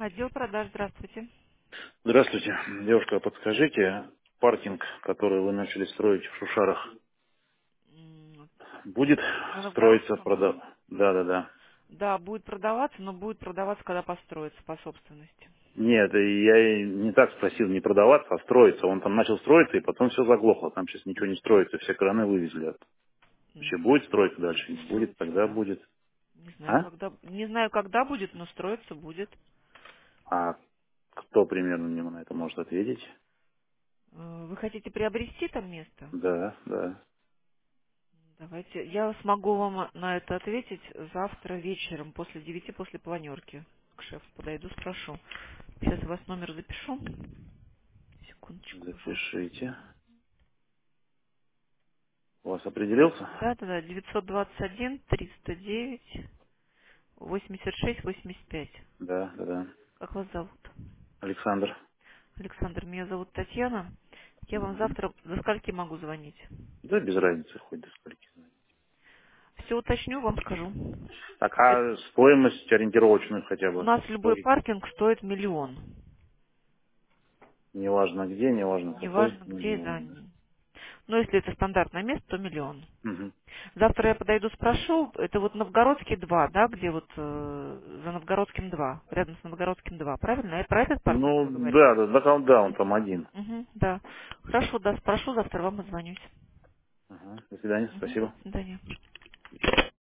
Отдел продаж, здравствуйте. Здравствуйте. Девушка, подскажите, паркинг, который вы начали строить в Шушарах, М, будет На строиться, Новгородском? Да, да, да. Да, будет продаваться, но будет продаваться, когда построится по собственности. Нет, я и не так спросил, не продаваться, а строиться. Он там начал строиться, и потом все заглохло. Там сейчас ничего не строится, все краны вывезли. Вообще будет строиться дальше? Не будет, Строится, тогда да. будет. Не знаю, А? когда будет, но строиться будет. А кто примерно мне на это может ответить? Вы хотите приобрести там место? Да, да. Давайте. Я смогу вам на это ответить завтра вечером, после 9, после планерки. К шефу подойду, спрошу. Сейчас я вас номер запишу. Секундочку, пожалуйста. Запишите. У вас определился? Да, 921 309 86-85. Да, да, да. Как вас зовут? Александр. Александр, меня зовут Татьяна. Я вам Мгм. завтра до скольки могу звонить? Да, без разницы, хоть до скольки. Все уточню, вам скажу. Так, а стоимость ориентировочную хотя У бы? нас любой Ой, паркинг стоит 1 000 000. неважно где, неважно какой, Неважно где, да. миллион. Да. Но если это стандартное место, то 1 000 000. Мгм. Завтра я подойду, спрошу. Это вот Новгородский 2, да, где вот за Новгородским 2, рядом с Новгородским 2, правильно? Про этот паркинг вы Ну, говорите? да, да, да, да, он там один. Угу, да. Хорошо, да, спрошу, завтра вам отзвонюсь. Ага. До свидания, Угу, спасибо. до свидания.